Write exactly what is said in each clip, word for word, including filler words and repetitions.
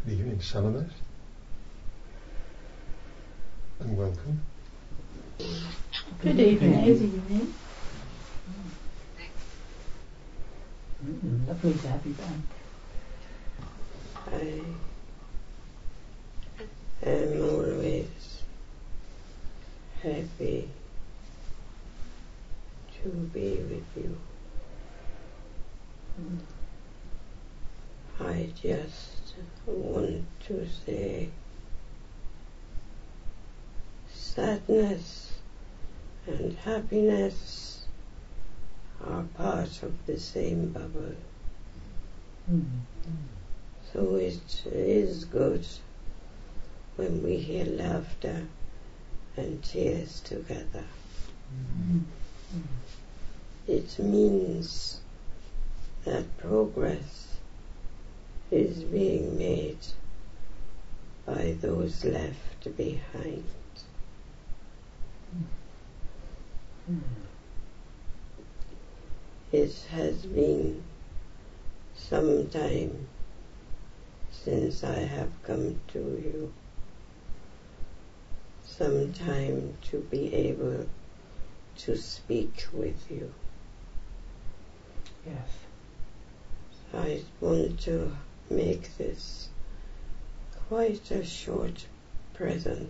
Good evening, Salamat, and welcome. Good evening. Good evening. Mm-mm, lovely to have you back. I am always happy to be with you. Mm. I just want to say sadness and happiness are part of the same bubble. Mm. So it is good when we hear laughter and tears together. Mm. It means that progress is being made by those left behind. Mm. It has been some time since I have come to you, some time to be able to speak with you. Yes. I want to make this quite a short presence.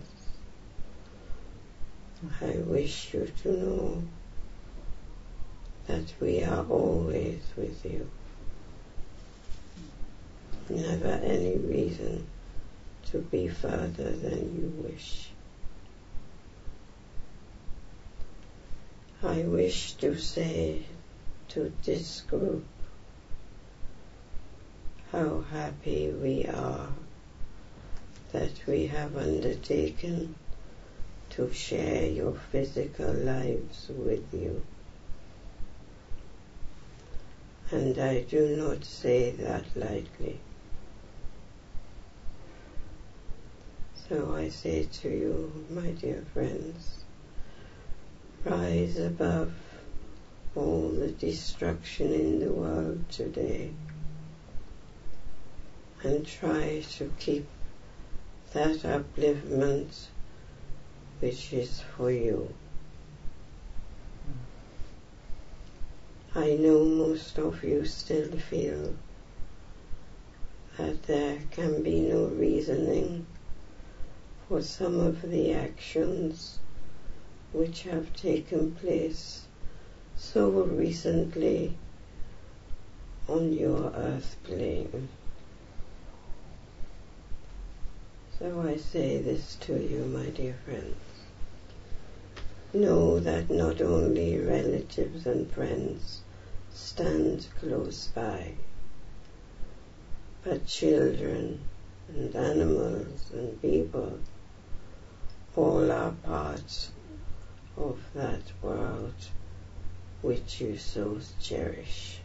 I wish you to know that we are always with you. Never any reason to be further than you wish. I wish to say to this group how happy we are that we have undertaken to share your physical lives with you. And I do not say that lightly. So I say to you, my dear friends, rise above all the destruction in the world today and try to keep that upliftment which is for you. I know most of you still feel that there can be no reasoning for some of the actions which have taken place so recently on your earth plane. So I say this to you, my dear friends. Know that not only relatives and friends stand close by, but children and animals and people all are part of that world which you so cherish.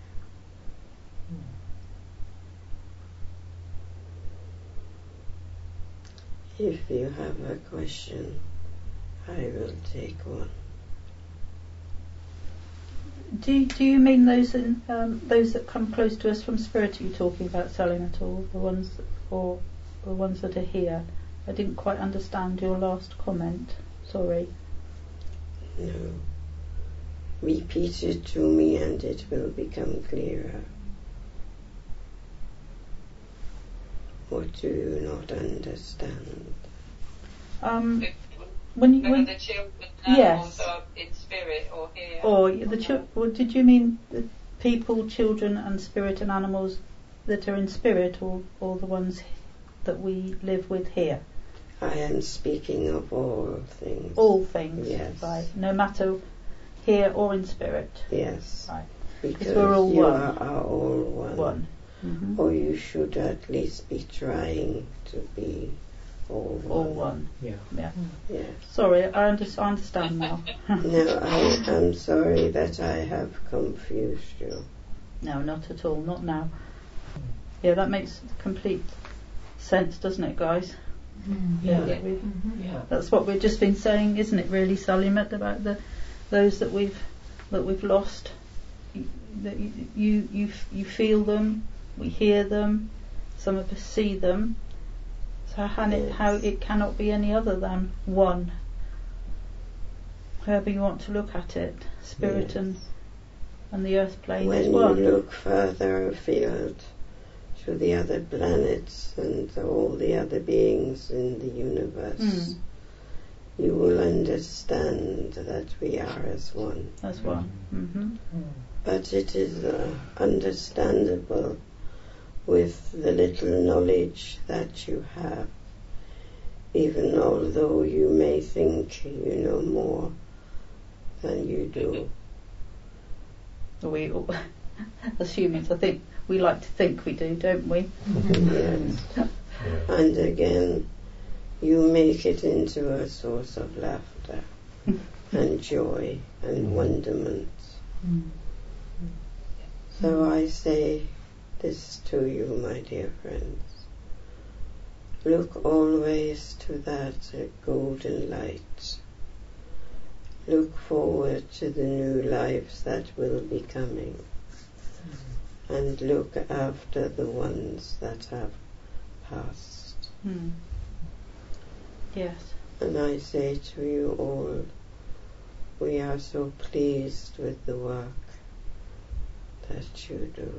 If you have a question, I will take one. Do you, do you mean those in, um, those that come close to us from spirit? Are you talking about selling at all? The ones, that, or the ones that are here? I didn't quite understand your last comment. Sorry. No. Repeat it to me and it will become clearer. What do you not understand? Um, when you, when the children yes, are in spirit or here. or the chil- or did you mean the people, children, and spirit and animals that are in spirit, or or the ones that we live with here? I am speaking of all things. All things, yes. Right? No matter here or in spirit. Yes. Right. Because we're all you one. Are, are all one. One. Mm-hmm. Or you should at least be trying to be all one. All one. Yeah. Yeah. Yes. Sorry, I, under- I understand now. No, I am sorry that I have confused you. No, not at all. Not now. Yeah, that makes complete sense, doesn't it, guys? Mm. Yeah. That we've- Mm-hmm. Yeah. That's what we've just been saying, isn't it? Really, Salimat, about the those that we've that we've lost. You, that you you you, you feel them, we hear them, some of us see them, So how it, Yes. how it cannot be any other than one. However you want to look at it, spirit Yes. and and the earth plane When is you one. look further afield to the other planets and all the other beings in the universe, Mm. you will understand that we are as one. As one. Mm-hmm. Mm. But it is uh, understandable with the little knowledge that you have, even although you may think you know more than you do. We all, as humans, I think we like to think we do, don't we? Yes. Yeah. And again, you make it into a source of laughter and joy and Mm. wonderment. Mm. So I say this to you, my dear friends. Look always to that uh, golden light. Look forward to the new lives that will be coming. And look after the ones that have passed. Mm. Yes. And I say to you all, we are so pleased with the work that you do.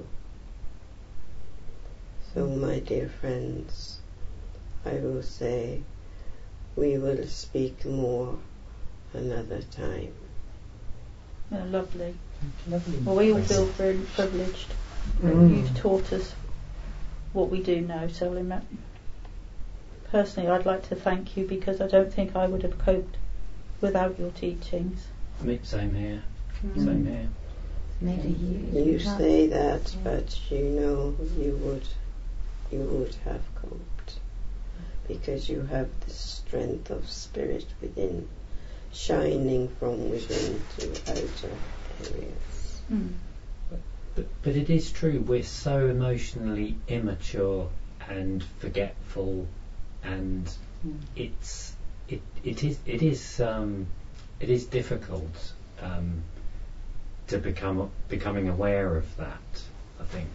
So, my dear friends, I will say we will speak more another time. Yeah, lovely. Lovely. Well, we all Thanks. feel very privileged that Mm. you've taught us what we do know, Soliman. Personally, I'd like to thank you because I don't think I would have coped without your teachings. Me, same here. Mm. Same here. Made a huge You impact. say that, but you know you would, you would have coped, because you have the strength of spirit within, shining from within to outer areas. Mm. But, but it is true, we're so emotionally immature and forgetful, and Mm. it's it it is it is um, it is difficult um, to become becoming aware of that, I think.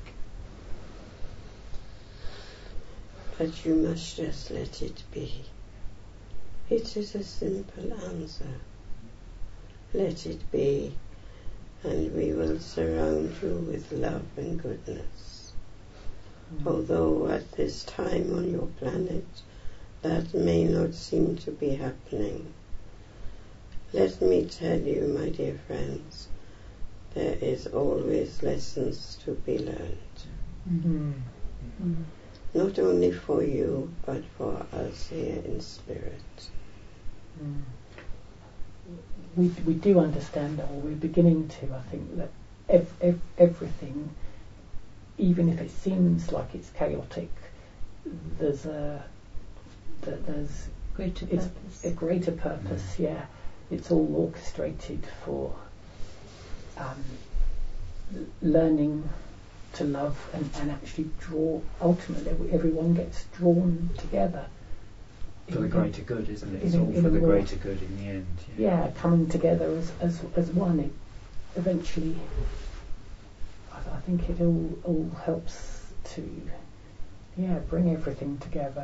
But you must just let it be. It is a simple answer. Let it be, and we will surround you with love and goodness. Although at this time on your planet that may not seem to be happening, let me tell you, my dear friends, there is always lessons to be learned. Mm. Mm. Not only for you, but for us here in spirit. Mm. We we do understand, or we're beginning to. I think that ev- ev- everything, even if it seems like it's chaotic, there's a that there's Greater it's purpose. a greater purpose. Yeah, it's all orchestrated for um, l- learning to love and, and actually draw. Ultimately, everyone gets drawn together. For the In- greater good, isn't it? in It's a- all in for a the more- greater good in the end. yeah, coming together as as, as one. It eventually, I, I think it all all helps to yeah bring everything together.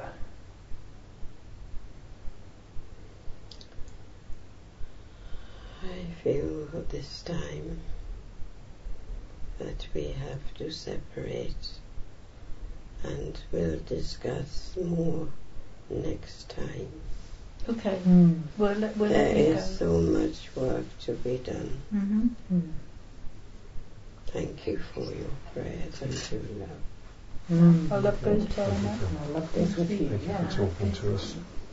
I feel at this time that we have to separate, and we'll discuss more next time. Okay. Mm. We'll let, we'll There let you is go. so much work to be done. Mm-hmm. Mm. Thank you for your prayers and your love. Mm. Our love goes to Thank you Solomon. for- And I love this with you. Thank you Yeah. for talking to us.